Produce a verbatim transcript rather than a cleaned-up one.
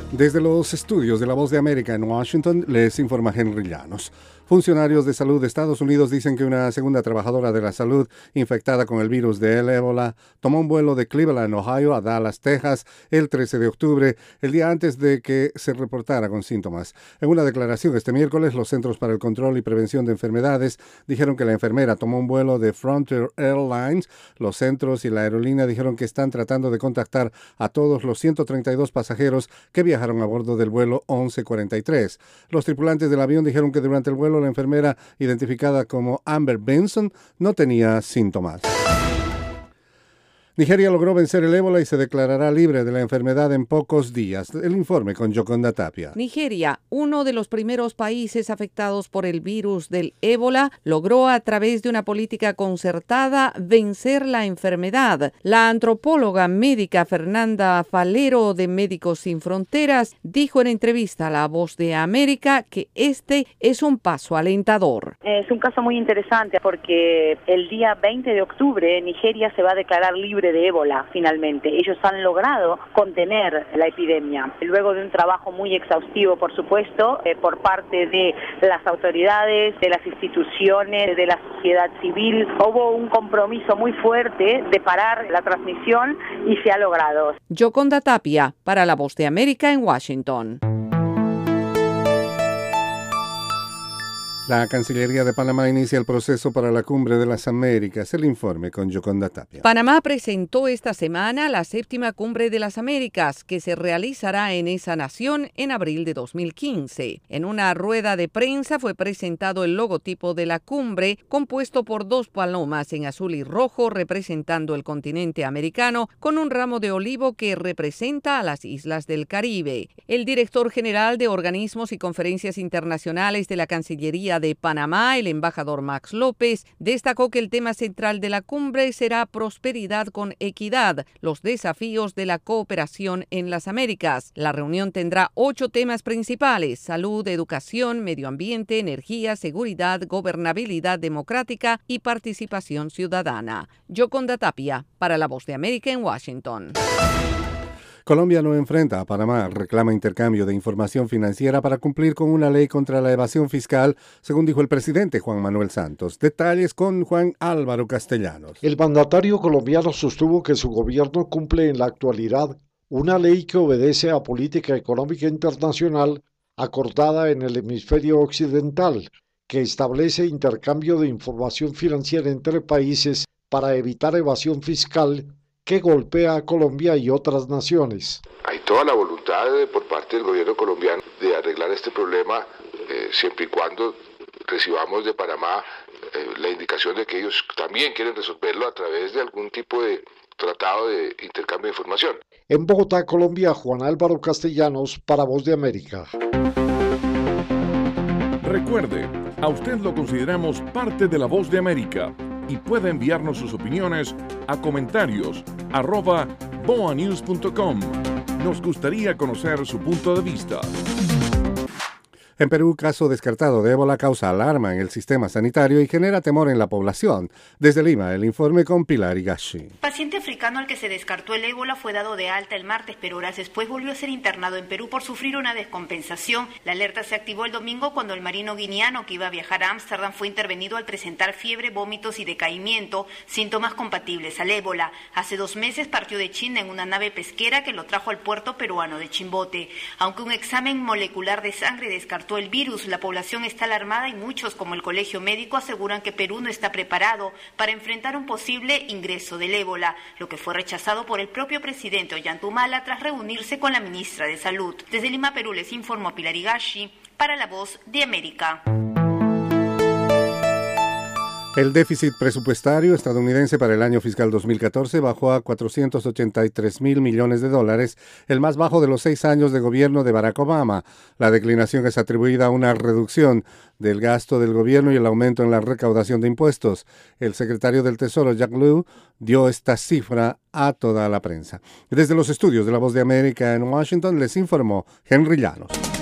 Desde los estudios de La Voz de América en Washington, les informa Henry Llanos. Funcionarios de salud de Estados Unidos dicen que una segunda trabajadora de la salud infectada con el virus del ébola tomó un vuelo de Cleveland, Ohio, a Dallas, Texas, el trece de octubre, el día antes de que se reportara con síntomas. En una declaración este miércoles, los Centros para el Control y Prevención de Enfermedades dijeron que la enfermera tomó un vuelo de Frontier Airlines. Los centros y la aerolínea dijeron que están tratando de contactar a todos los ciento treinta y dos pasajeros que viajaron a bordo del vuelo once cuarenta y tres. Los tripulantes del avión dijeron que durante el vuelo la enfermera, identificada como Amber Benson, no tenía síntomas. Nigeria logró vencer el ébola y se declarará libre de la enfermedad en pocos días. El informe con Yoconda Tapia. Nigeria, uno de los primeros países afectados por el virus del ébola, logró a través de una política concertada vencer la enfermedad. La antropóloga médica Fernanda Falero de Médicos Sin Fronteras dijo en entrevista a La Voz de América que este es un paso alentador. Es un caso muy interesante porque el día veinte de octubre Nigeria se va a declarar libre de ébola finalmente. Ellos han logrado contener la epidemia. Luego de un trabajo muy exhaustivo, por supuesto, eh, por parte de las autoridades, de las instituciones, de la sociedad civil, hubo un compromiso muy fuerte de parar la transmisión y se ha logrado. Yoconda Tapia, para La Voz de América en Washington. La Cancillería de Panamá inicia el proceso para la Cumbre de las Américas. El informe con Yoconda Tapia. Panamá presentó esta semana la séptima Cumbre de las Américas, que se realizará en esa nación en abril de dos mil quince. En una rueda de prensa fue presentado el logotipo de la cumbre, compuesto por dos palomas en azul y rojo representando el continente americano, con un ramo de olivo que representa a las islas del Caribe. El director general de Organismos y Conferencias Internacionales de la Cancillería de Panamá, el embajador Max López, destacó que el tema central de la cumbre será prosperidad con equidad, los desafíos de la cooperación en las Américas. La reunión tendrá ocho temas principales: salud, educación, medio ambiente, energía, seguridad, gobernabilidad democrática y participación ciudadana. Yoconda Tapia, para La Voz de América en Washington. Colombia no enfrenta a Panamá, reclama intercambio de información financiera para cumplir con una ley contra la evasión fiscal, según dijo el presidente Juan Manuel Santos. Detalles con Juan Álvaro Castellanos. El mandatario colombiano sostuvo que su gobierno cumple en la actualidad una ley que obedece a política económica internacional acordada en el hemisferio occidental, que establece intercambio de información financiera entre países para evitar evasión fiscal que golpea a Colombia y otras naciones. Hay toda la voluntad de, por parte del gobierno colombiano de arreglar este problema, eh, siempre y cuando recibamos de Panamá eh, la indicación de que ellos también quieren resolverlo a través de algún tipo de tratado de intercambio de información. En Bogotá, Colombia, Juan Álvaro Castellanos, para Voz de América. Recuerde, a usted lo consideramos parte de La Voz de América y puede enviarnos sus opiniones a comentarios arroba boanews punto com. Nos gustaría conocer su punto de vista. En Perú, caso descartado de ébola causa alarma en el sistema sanitario y genera temor en la población. Desde Lima, el informe con Pilar Higashi. Paciente africano al que se descartó el ébola fue dado de alta el martes, pero horas después volvió a ser internado en Perú por sufrir una descompensación. La alerta se activó el domingo cuando el marino guineano que iba a viajar a Ámsterdam fue intervenido al presentar fiebre, vómitos y decaimiento, síntomas compatibles al ébola. Hace dos meses partió de China en una nave pesquera que lo trajo al puerto peruano de Chimbote. Aunque un examen molecular de sangre descartó el virus, la población está alarmada y muchos, como el Colegio Médico, aseguran que Perú no está preparado para enfrentar un posible ingreso del ébola, lo que fue rechazado por el propio presidente Ollanthumala tras reunirse con la ministra de Salud. Desde Lima, Perú, les informó Pilar Higashi para La Voz de América. El déficit presupuestario estadounidense para el año fiscal dos mil catorce bajó a cuatrocientos ochenta y tres mil millones de dólares, el más bajo de los seis años de gobierno de Barack Obama. La declinación es atribuida a una reducción del gasto del gobierno y el aumento en la recaudación de impuestos. El secretario del Tesoro, Jack Lew, dio esta cifra a toda la prensa. Desde los estudios de La Voz de América en Washington les informó Henry Llanos.